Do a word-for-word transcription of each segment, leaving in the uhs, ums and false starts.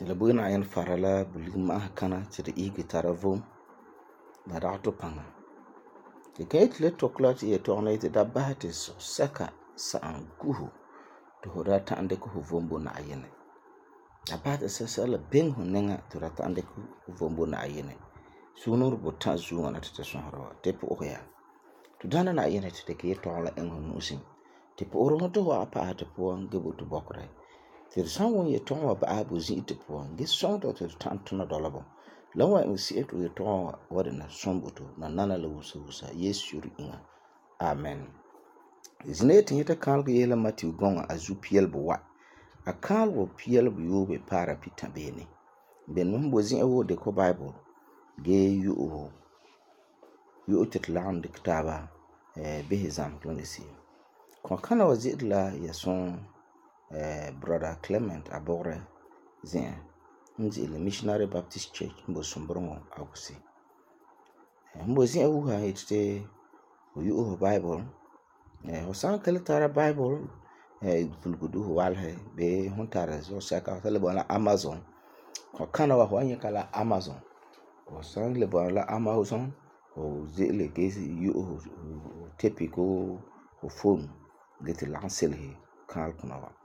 Tɩ la bugã Naayãn fara la bulig ma'asã kãna tɩ d isgi tara vom la ragtʋ pãnga. Tɩ ka yetɩ la tʋk la tɩ yetɔg na yetɩ da basɛ tɩ sug-sɛka sa'am kusu tɩ fu da ta'am dɩkɛ fu vom bo Naayinɛ. Da basɛ tɩ sɛsɛla beng fu nengã tɩ fu da ta'am dɩkɛ fu vom bo Naayinɛ. Sughnegr bʋ-tã zuo wã na tɩ tɩ sõsda wa. Tɩ pʋʋsg yaa tɩ dãna Naayinɛ tɩ dɩkɛ yetɔgɔ la iŋɛ fu nu'usin tɩ pʋʋsg fu tɩ fu wa'am pa'asɛ tɩ puan gee boti bɔkɔrɛ. Tɩ d sã n wʋm yetɔgɔ wã ba'asɛ bo zĩ'is tɩ puan gee sõngdo tɩ d ta'am tʋna dɔlɔbɔ. La n wa iŋɛ se'em tɩ yetɔgɔ wã wa dɩna sõm boto na nana la wusa wusa Yeesu yʋʋr ĩnga. Amen. Zĩna yetɩ n yeta kãalg yese la Matiu gɔŋa a zu piɛl buwa. A kãalg piɛl buyoobe paara pita beene. Beene fum bo zĩ'ã woo dɩkɔ Bible gee yu'u yu'u tɩ t lagem dɩk taaba bisɛ zãmsg la ngese'em. Kõ-kãna wa ze'ele la yɛsũa Brother Clement a bʋgrɛ zi'an n ze'ele Missionary Baptist Church n bo Sũmborengɔ Agʋsɩ. Fum bo zĩ'ã wusa n yetɩ tɩ fu yu'u fu Bible. Fu sã n ka le tara Bible fulgdu fu walsɛ bee fum tara zug-sɛka fu ta le bɔna la Amazon. Kõ-kãna wa fu wan yĩka la Amazon. Fu sã n le bɔna la Amazon fu ze'ele gee yu'u fu tepi koo fu phone gee tɩ lagem selsi kãalkõna wa.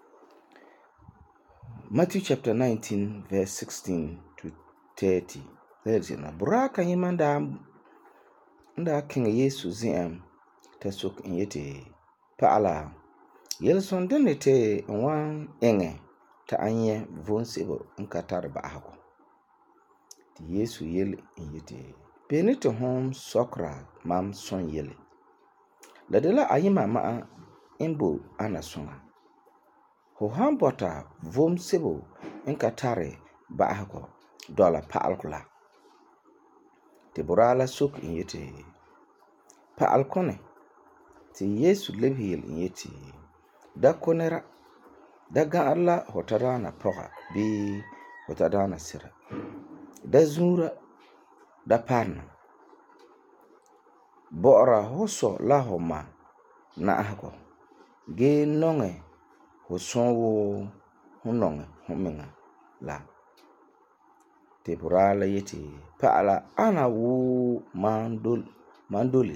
Matthew chapter nineteen verse sixteen to thirty. Buraa kayẽmã n daa n daa kẽng Yeesu zi'an t'a sok n yetɩ, Pa'ala, yel-sõn dẽnde tɩ n wan iŋɛ t'a a yẽ vom sebo n ka tar ba'asegɔ? Tɩ Yeesu yele n yetɩ, beene tɩ fõom sɔkera mam sõn yele. La de la ayema ma'a n bo ana sõŋa. Fu san bɔta vom sebo n ka tari ba'asegɔ dɔla pa'alegɔ la. Tɩ buraa la sok n yetɩ, pa'alkõne. Tɩ Yeesu lebs yele n yetɩ, da ko nera. Da ga'arɛ la fu tadaana pɔga bii fu tadaana sira. Da zũura. Da parena. Bɔ'ɔra fu sɔ la fu ma na'asegɔ gee nɔŋɛ fu sõor wuu fu nɔŋɛ fu miŋa la. Tɩ buraa la yetɩ, Pa'ala, ana wuu mam dol mam dole?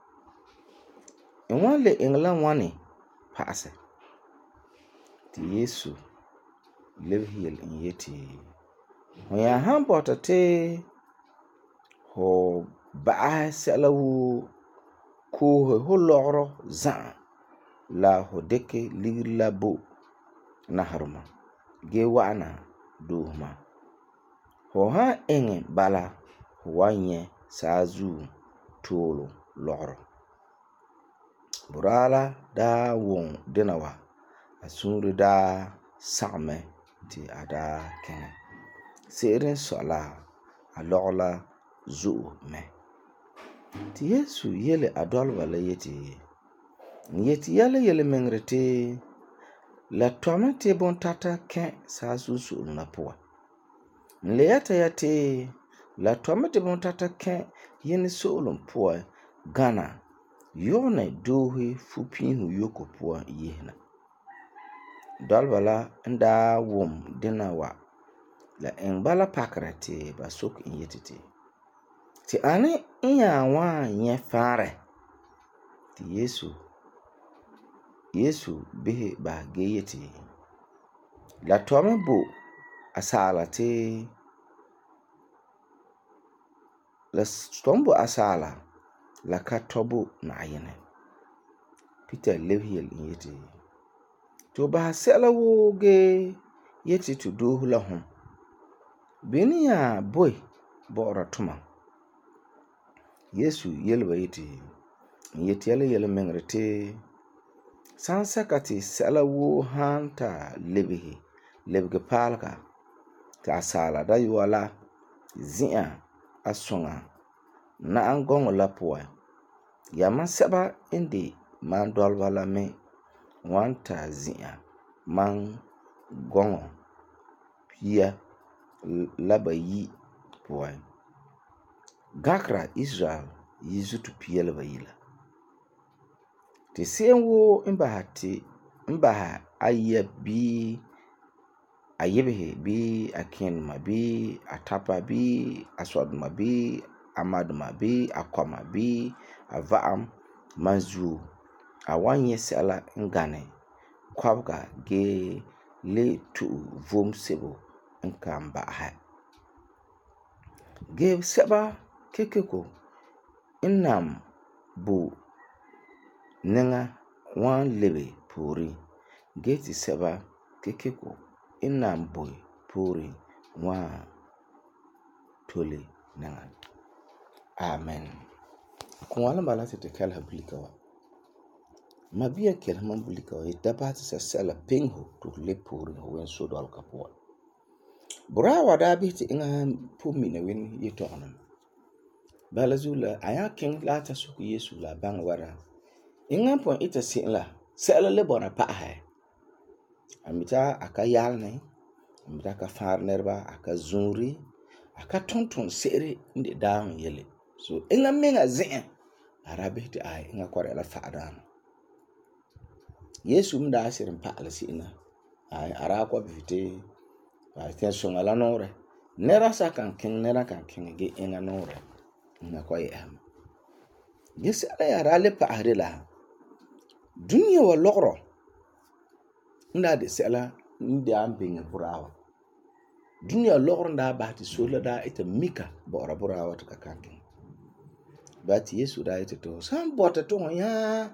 N wan le iŋɛ la ŋwãne pa'asɛ? Tɩ Yeesu lebs yele n yetɩ, fu yaa san bɔta tɩ fu ba'asɛ sɛla woo koose fu lɔgerɔ za'a la fu dɩkɛ ligiri la bo naserema gee wa'ana doose mam. Fu san iŋɛ bala fu wan nyɛ saazuo toolum lɔgerɔ. Buraa la daa wʋm dẽna wa, a sũurẽ daa sagem mɛ tɩ a daa kẽngɛ. Se'ere n sɔi la, a lɔgerɔ la zo'e mɛ. Tɩ Yeesu yele a dɔleba la yetɩ, n yetɩ yɛla yelemiŋerɛ tɩ la tɔme tɩ bõn-tata kẽ saazuo so'olem la puan. N le yɛta ya tɩ la tɔme tɩ bõn-tata kẽ yẽne so'olem puan gãna yʋgenɛ doose fu-piisem yoko puan yesena. Dɔleba la n daa wʋm dẽna wa la iŋɛ bala pakerɛ tɩ ba sok n yetɩ tɩ, tɩ ãnɛ n yaa wan nyɛ fãarɛ? Tɩ Yeesu Yeesu bisɛ ba gee yetɩ, la tɔme bo asaala tɩ la tɔme bo asaala la ka tɔ bo Naayinɛ. Peter lebs yele n yetɩ, tɩ fu basɛ sɛla woo gee yetɩ tɩ doose la fum. Beni yaa boe bɔ'ɔra tumam? Yeesu yele ba yetɩ, n yetɩ ya la yelemiŋerɛ tɩ sãnsɛka tɩ sɛla woo san ta lebse lebge paalega tɩ asaala dayɔa la zĩ'ã a sõŋa na'am gɔŋɔ la puan, yamã sɛba n de mam dɔleba la me wan ta zĩ'ã mam gɔŋɔ pia la bayi puan. Gãkera Israel yizutu pia la bayi la. Tɩ se'em woo n basɛ tɩ n basɛ aya bii ayibihi bi akinma bi atapa bi aswadma bi amadma bi akoma bi ava'am manzu awanye sela ngane kwabga ge le tu vom sebo nkamba ha ge seba kekeko inam bu ninga wan lebe puri ge ti seba kekeko inam bu puri wan tole ninga. Amen. Kwala bala te kel hablika wa mabia kel man bulika wa dabat sa sala pengho to le puri ho wen so dol kapwa bura wada bi ti inga pumi na wen yetona bala zula aya king la ta su yesu la bang wara inga pon ita sin la sala le bona pa ha amita aka yalne amita ka far nerba aka zunri aka tonton sere inde dang yele so inga menga zin arabi ti ay inga kware la faadan yesu mda asirin pa alsina ay ara ko bifite ay ten songa la nore nera sa kan king nera kan king ge inga nore inga ko yam yes ala ya rale pa arila dunya wa logro nda de sela nda ambinga burawa dunya logro nda ba ti sola da ita mika bora burawa to kakankin bati yesu da ita to sam bota to ya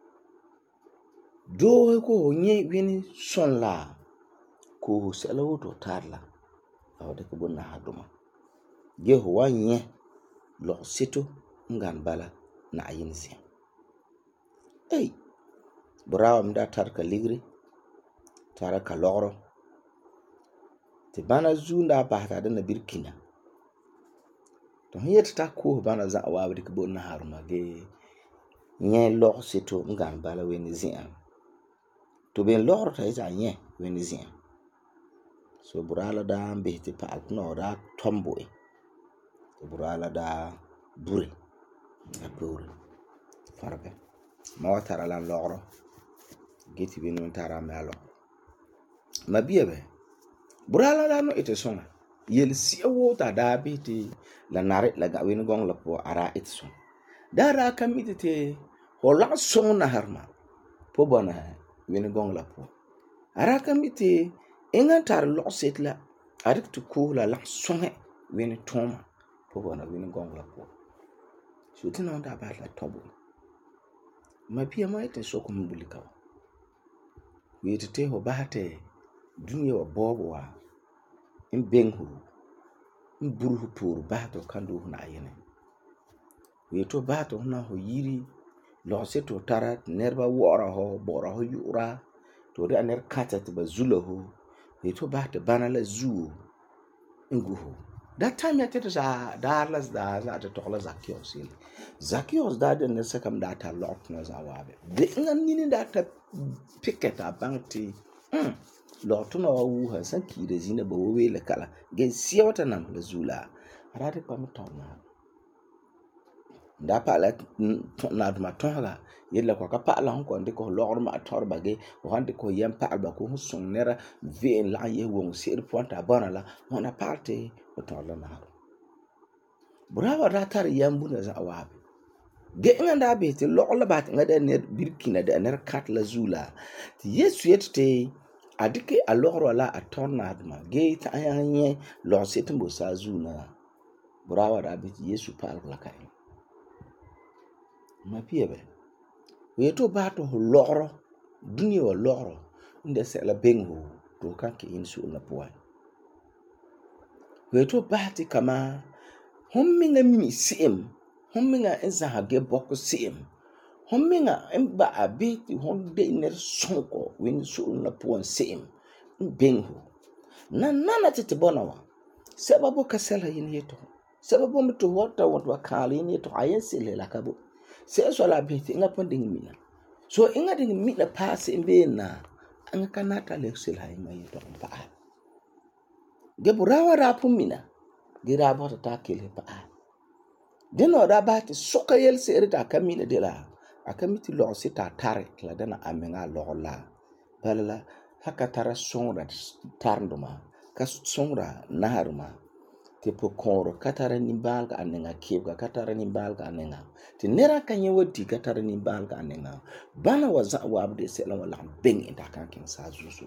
do ko nye wini son la ko sela woto tarla awde ko bonna haduma ge ho wanye lo sito ngan bala na ayinsi ey burawa mda tarka ligri taraka logro te bana zunda bahta da birkina to hiyata ta ko bana za awawde ko bonna haruma ge nye lo sito ngan bala weni zian to ben logro ta isa nye weni zian so burala da mbehti pa alpno da tombo e burala da bure na bure farbe ma watara lan logro geti binu tara melo mabiye be burala da no ite sona yel siwo ta da beti la nare la ga wen gong la po ara ite son dara kamite te hola son na harma po bona wen gong la po ara kamite inga tar lo setla arik to ko la la songe wen toma po bona wen gong la po sutina onda ba la tobo mabiye ma ite so ko mbulika wete ho bahate dunya wa bobo wa in bengu in buru pur bato kandu na yene weto bato na ho yiri lo seto tarat nerba wora ho bora ho yura to da ner katat ba zulo weto bato banala zu nguho that time ya tete za darlas da za ta tokla zakios yin zakios da den ne sakam da ta lot na za wabe de ngan nini da ta piketa banti mm lot na wu ha sanki da zina ba we le kala gen siwata nan la zula arade pa mutona da pa la na ma tonga yella ko ka pa la ko ndiko lor ma torba ge o hande ko yam pa ba ko sun nera ve la ye won ser ponta bana la ona parte o tola na burawa ratar yambu na za wabe ge nganda be te lokla bat ngada ne birkina da ner kat la zula ti yesu yete adike aloro la atona adma ge ta ayanye lo setumbo sa zuna burawa da be yesu pa la kai ma piebe weto bato loro dunia wa loro nde se la bengo to kanke insu na puai weto bati kama homminga mi sim homminga enza hage boko sim homminga emba abeti honde ner sonko wen su na puan sim bengo na nana tete bonawa sababu kasela yin yeto sababu mtu wata watu wakali yin yeto ayensele lakabo se so la beti nga ponding mina so inga ding mina pass imbe na anga kanata lexel hay mai to pa ge burawa rapu mina ge rabo ta kele pa deno da bati soka yel serita kamina de la akamiti lo sita tare la dana amenga lo la bala haka tara sõngda tarenduma ka sõngda naharuma tɩ pʋ-kõor ka tara nimbaalga a nenga kɩbga ka tara nimbaalga a nenga tɩ nera ka yẽ wa di ka tara nimbaalga a nenga bãna wa zã waab de sɛla wa lagm beng n da kan kẽng saa zugu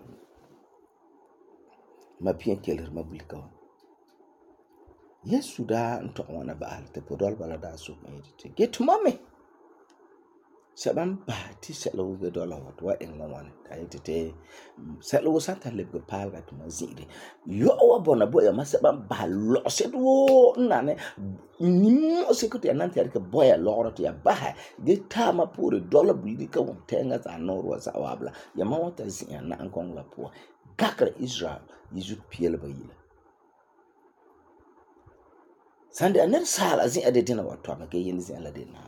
ma pĩa kelr ma bulka wa yesu daa n tɔg wãna ba'al tɩ pʋ-dɔlba la daa sʋk n yetɩ tɩ get tʋma me sɛba n bas tɩ sɛla wʋga dɔla wa tɩ wa ẽng la wãne t'a yetɩ tɩ sɛla wʋ sã n tar lebg paalga tɩ ma zĩ'de yɔg wa bɔna boyama sɛba n bas lɔgsd woo n nane nim-mo'sɩk tɩ ya na n tɩ ya dɩka bɔya lɔgrɔ tɩ ya basɛ ge taamã poore dɔla bulika wʋm tɛɛngã zaa noor wa za'a waab la yama wã t'a zĩ'ã na'en-kɔng la pʋa gakra Israel yizug piɛlba yila sãn de a ned saala zĩ'ã de dẽna wa toama ge yẽnd zĩ'ã la de naana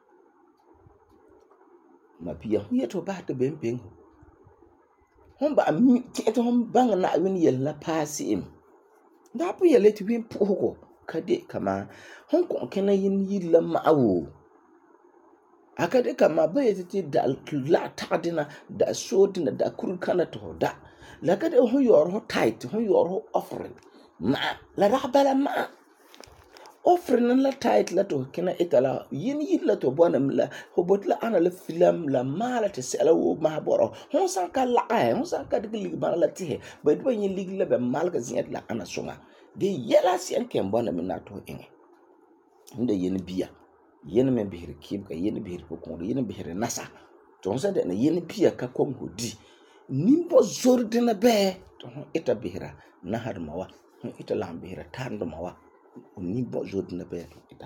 ma pia hu yeto ba ta ben ben hon ba mi keto hon bang na win yel la pasi im da pu yele ti win pu ko kade kama hon ko kenan yin yilla ma'awo akade kama ba yete da la tadina da sodina da kurkana to da la kade hon yor ho tight hon yor ho offering ma la rabala ma offering la tight la to kena etala yin yilla to bonam la hobot la ana la film la mala te sela wo ma boro hon san ka la ay hon san ka de lig ba la ti ba do yin lig la be mal ka zin la ana sunga de yela sien ken bonam na to en inde yin biya yin men bihir kib ka yin bihir ko ko yin bihir nasa to san de na yin biya ka kom hodi nimbo zordina be to ita bihira na har mawa ita lam bihira tando mawa ni bo jod na be ita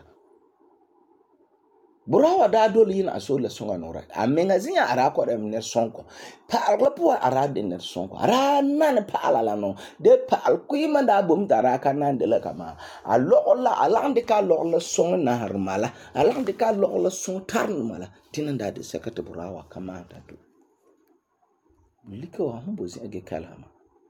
burawa da dole yin aso la songa nora amenga zinya ara ko dem ne sonko pa alga po ara de ne sonko ara nan pa ala no de pa al ku yima da bum tara kanan de la kama alo la alande ka lo la songa na har mala alande ka lo la son tarn mala tinan da de sakata burawa kama da do liko wa humbo zi age kalama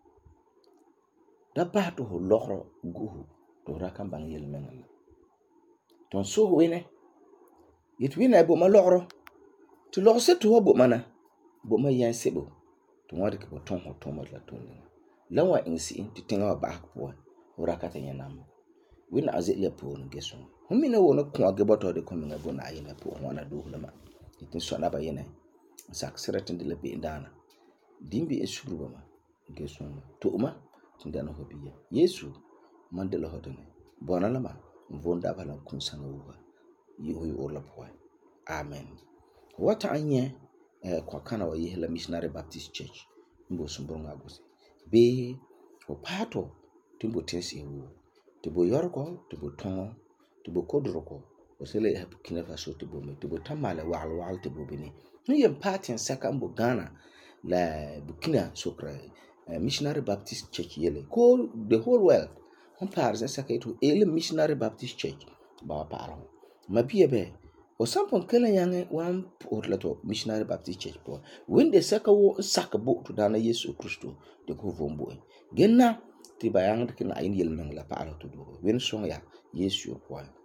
da ba to lo guhu to rakan bang yel mengal ton so wene yit wina bo ma logro to log se to bo mana bo ma yan sebo to wadi ko ton ho to ma la to ni lawa insi ti tinga ba ko rakata yanam wina azile po no geso humina wona ko age boto de ko minga bo na yina po wana do lama tin so na ba yene sak seratin de le be ndana dimbi e shuruba ma geso to uma tindana ho biya yesu mandela hodene bona lama vonda bala kun sanga wuga yihoy orla poy amen wata anye eh, kwa kana wa yihla missionary baptist church mbo sumbonga gose be o pato timbo tensi wu tibo yorko tibo ton tibo kodroko o sele hab kina faso tibo me tibo tamale wal wal tibo bini ni yem patin saka mbo Ghana la Burkina Sokra uh, missionary baptist church yele ko the whole world on par za saka to ele missionary baptist church ba paro mabie be o sampon kala yange wan pour la to missionary baptist church po wende saka wo saka bo to dana Yesu Kristo de ko vombo genna ti bayang de kina ayin yel men la paro to do wen songa ya Yesu po